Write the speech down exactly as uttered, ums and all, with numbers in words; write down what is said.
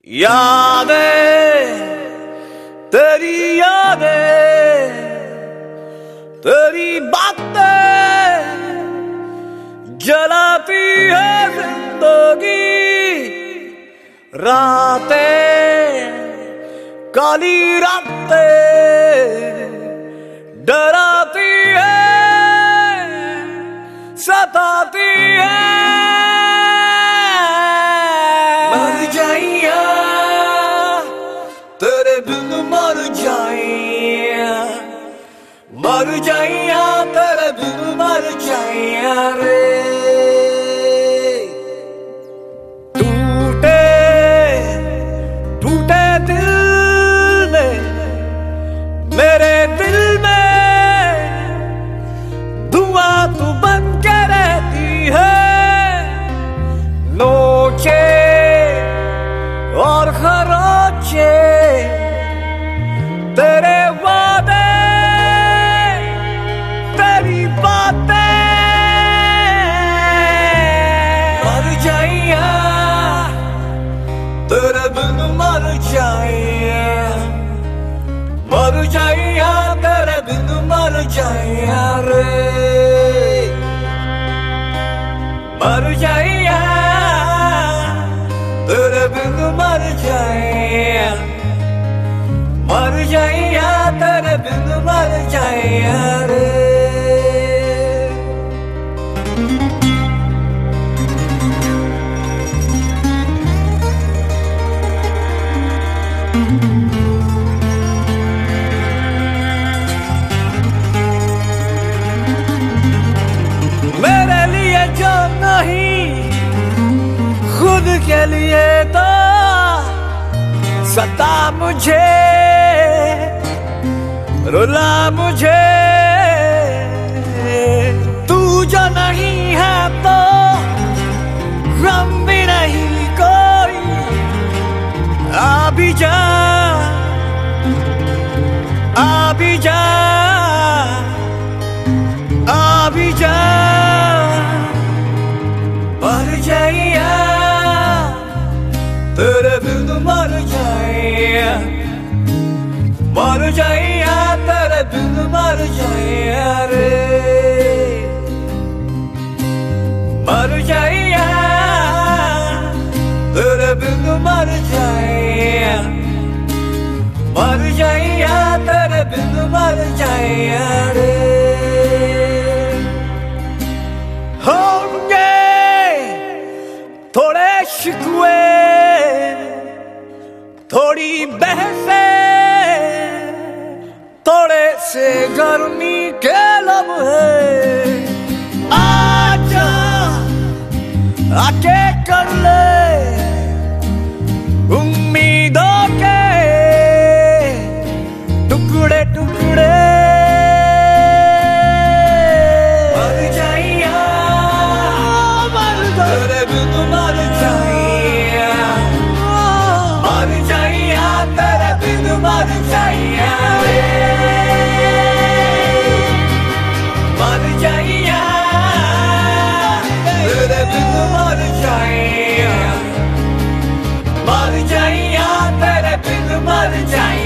यादें तेरी यादें तेरी बातें जलाती है जिंदगी रातें काली रातें डराती है सताती है मर जाइया तेरे बिन मर जाइया मर जाइया तेरे बिन मर जाइया रे टूटे टूटे दिल में मेरे दिल में धुआं तू बन के रहती है नोचे और खरोचे तेरे वादे तेरी बातें मर जाइया तेरे बिन मर जाइया मर जाइया तेरे बिन मर जाइया रे मर जाइया तेरे बिन मर जाइया मर जाइया तेरे बिन मर जाइया रे मेरे लिए जो नहीं खुद के लिए तो सता मुझे रुला मुझे तू जो नहीं है तो गम भी नहीं कोई आ भी जा आ भी जा आ भी जा मर जाइया तेरे बिन मर जाइया मर जाइया तेरे बिन मर जाइया रे मर जाइया तेरे बिन मर जाइया मर जाइया तेरे बिन मर जाइया रे होंगे थोड़े शिकवे थोड़ी बहसे थोड़े से गर्मी के लम्हे आजा आके कर ले उम्मीदों के टुकड़े टुकड़े मर जाइया मर तेरे बिन मर जाइया मर जाइया तेरे बिन मर जाइया रे मर जाइया तेरे बिन मर जाइया मर जाइया तेरे बिन मर जाइया